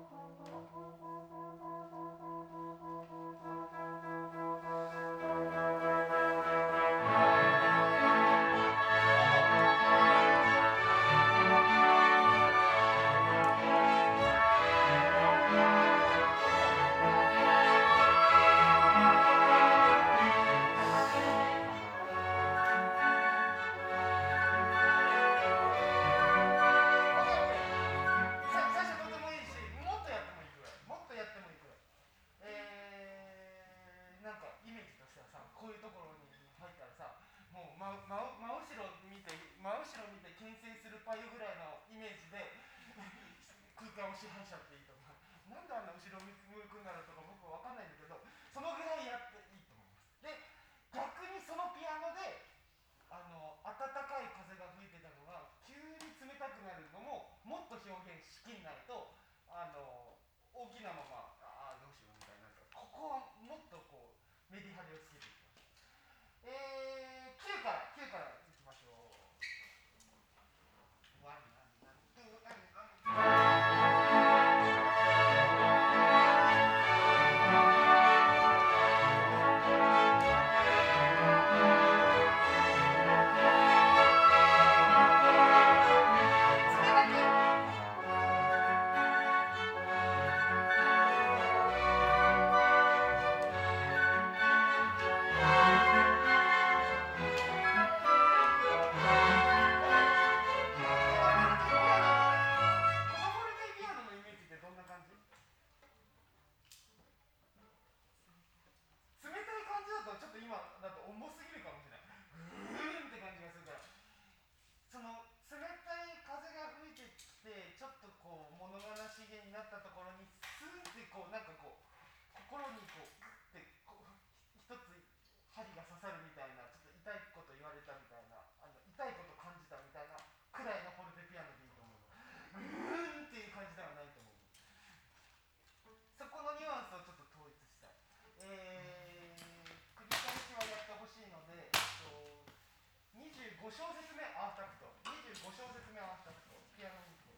支配者っていいと思う。なんであんな後ろ向くんだろうとか僕は分かんないんだけど、そのぐらいやっていいと思います。で、逆にそのピアノで暖かい風が吹いてたのが急に冷たくなるのももっと表現しきんないと大きなままどうしようみたいな、ここはもっとこうメリハリをつけていきます。9からいきましょう。25小節目アーフタクト、25小節目アーフタクト、ピアノに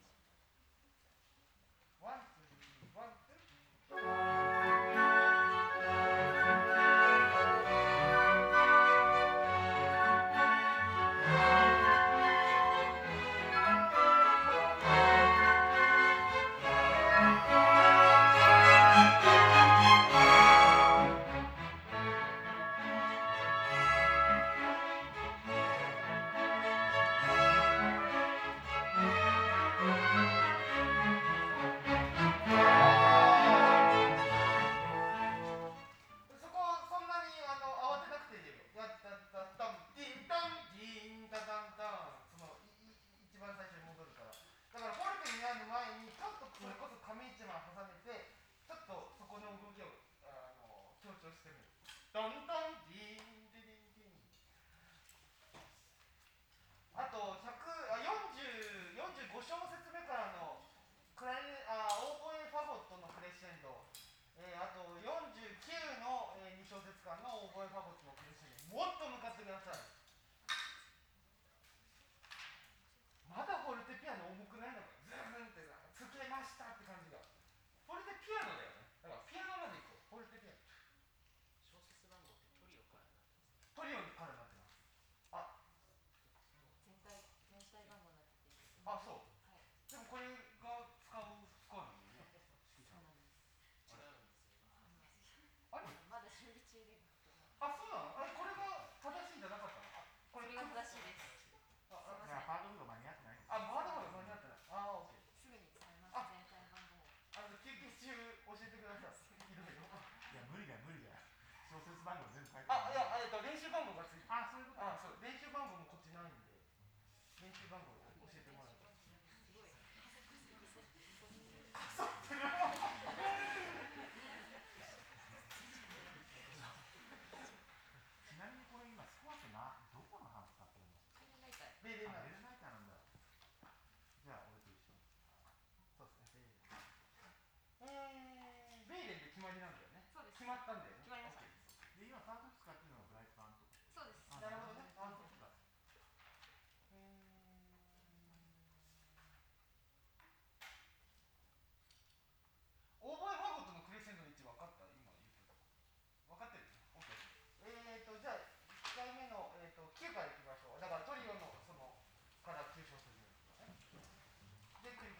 ワン、ツー、ワン、ツー。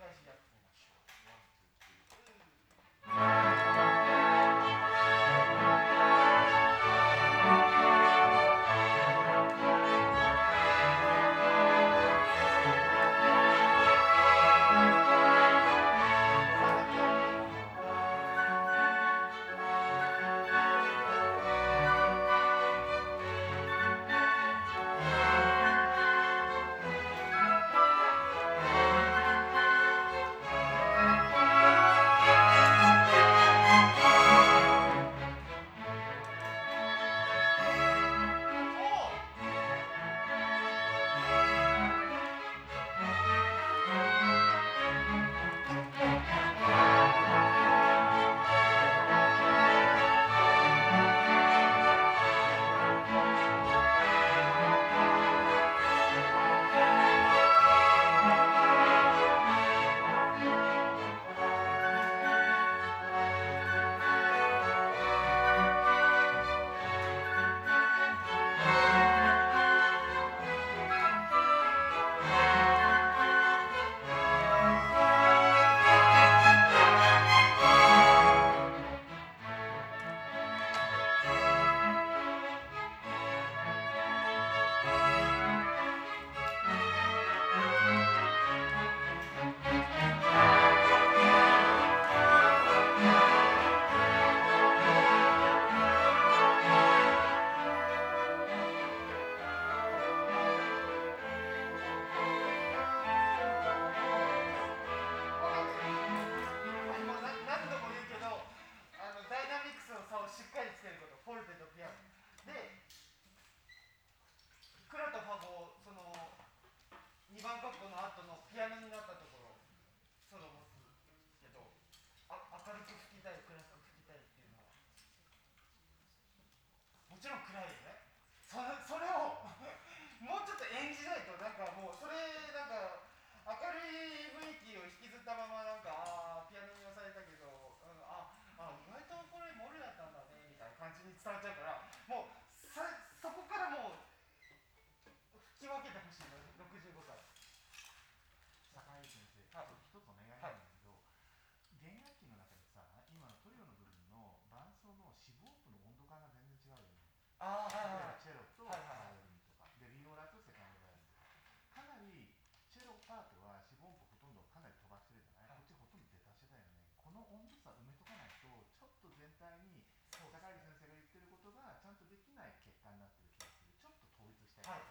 返しやってみましょう。ワン、ツー、スリー。何度も言うけど、ダイナミクスの差をしっかりつけること、フォルテとピアノで、クラとファゴ、その2番カッコの後のピアノになったところソロを持つけど、明るく吹きたい、暗く吹きたいっていうのはもちろん暗いよね。それをもうちょっと演じないと、なんかもうそれなんか明るい雰囲気を引きずったまま、なんかピアノに押されたけど、意外とこれモルだったんだねみたいな感じに伝わっちゃうから、もうそこからもう吹き分けてほしいの。65から坂井先生、 はい、 一つお願いなんだけど、弦楽器の中でさ、今のトリオの部分の伴奏の四分音符の温度感が全然違うよね。例えばチェロとバイオリンとか、でビオラとセカンドバイオリンとか、かなりチェロパートは四分音符ほとんどかなり飛ばしてるじゃない、こっちほとんど出たしてたよね。この温度差埋めとかないと、ちょっと全体に坂井先生が言ってることがちゃんとできない結果になってる気がする。ちょっと統一したい。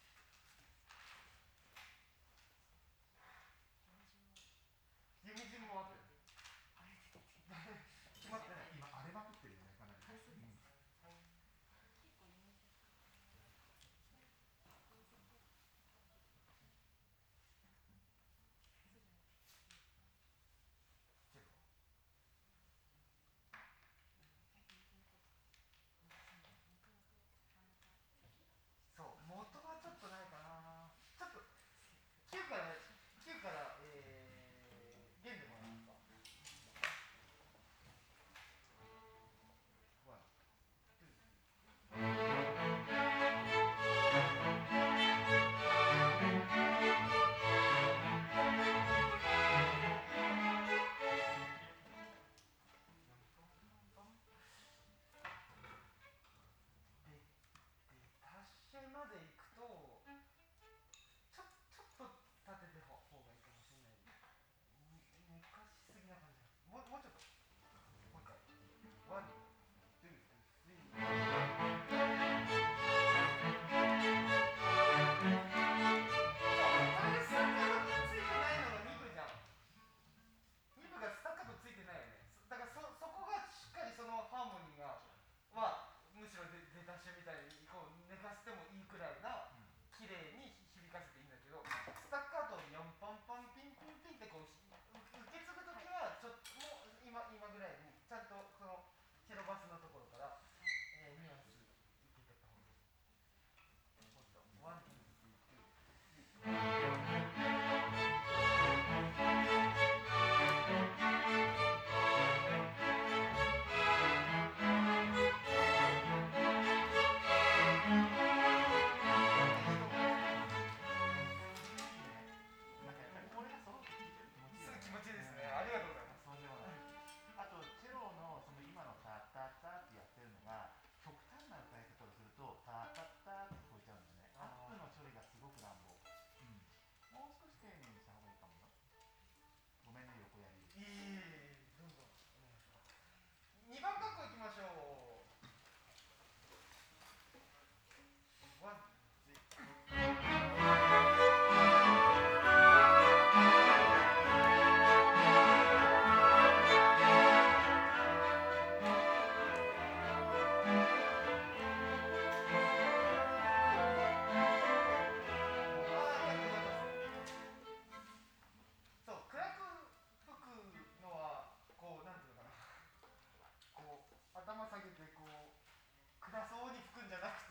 ユミジもあって決まってない。 今荒れまくってるよね、かなり。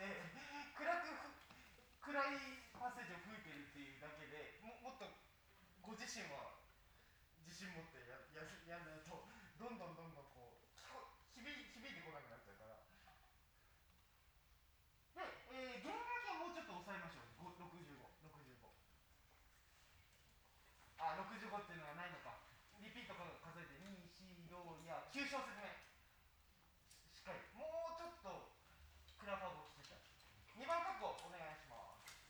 て暗いパッセージを吹いてるっていうだけでもっとご自身は自信持ってやんないとどんどんこう響いてこなくなっちゃうから。で、弦楽器はもうちょっと抑えましょう。65あ、65っていうのがないのか。リピート数えて2、4、6や9小節目しっかりもうちょっとクラファーを聞きたい。2番カッコお願いします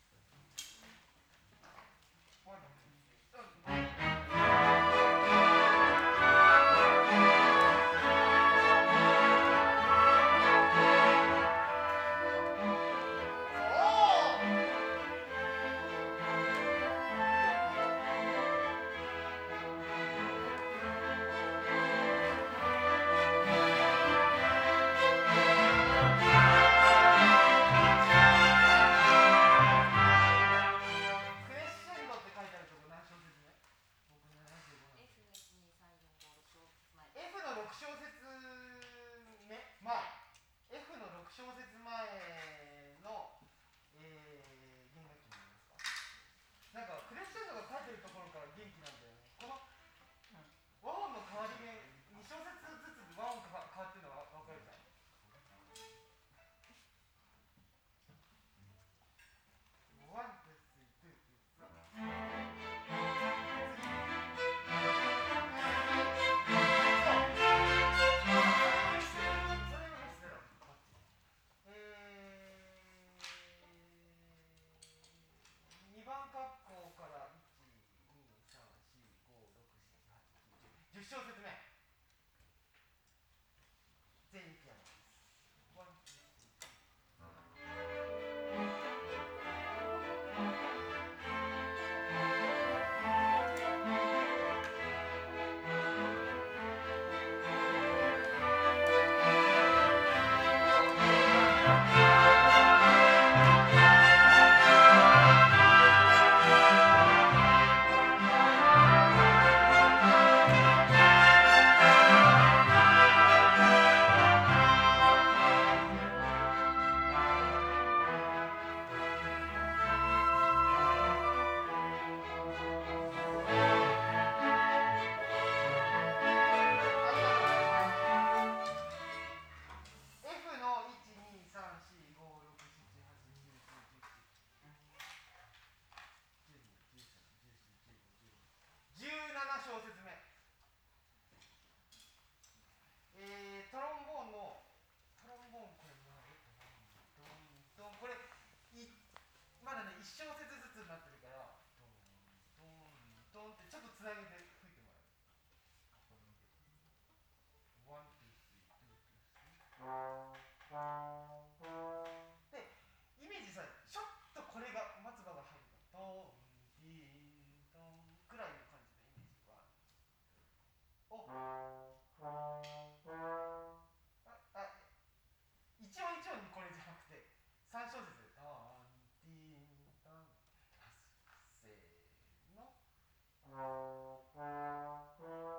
。10小節目全員ピアノです。3小節タンティンタンせーの。